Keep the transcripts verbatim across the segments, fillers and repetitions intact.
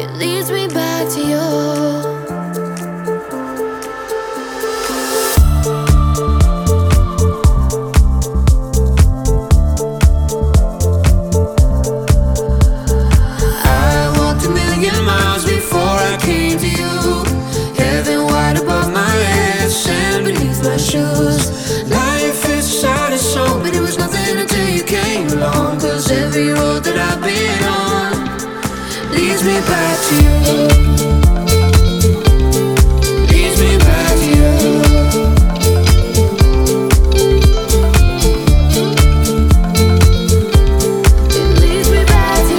It leads me back to you. Life is sad and so, but it was nothing until you came along. Cause every road that I've been on leads me back to you. Leads me back to you. It leads me back to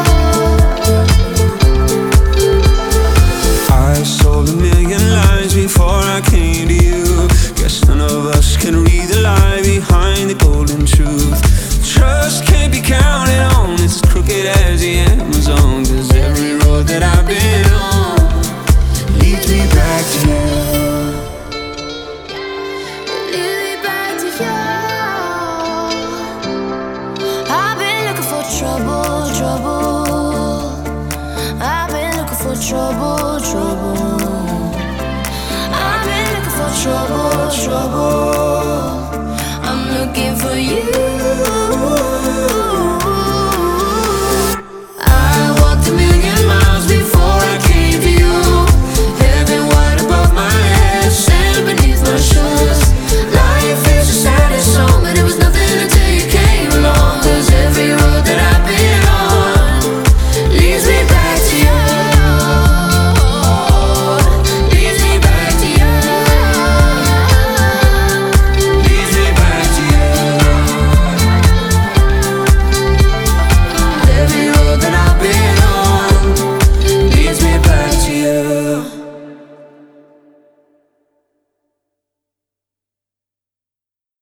you. I sold a million lies before I came to you. None of us can read the lie behind the golden truth. Trust can't be counted on, it's as crooked as the Amazon. Cause every road that I've been on leads me back to you. Leads me back to you. I've been looking for trouble, trouble. I've been looking for trouble, trouble. Trouble, trouble. I'm looking for you.